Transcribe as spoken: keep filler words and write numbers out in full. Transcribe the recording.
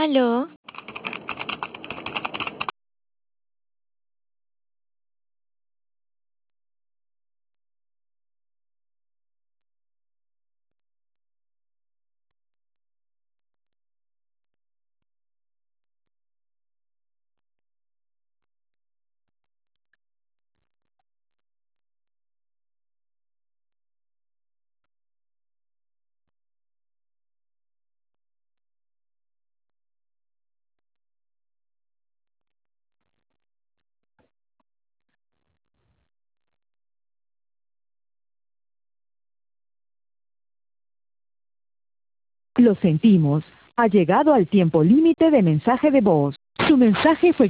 ¿Aló? Lo sentimos. Ha llegado al tiempo límite de mensaje de voz. Su mensaje fue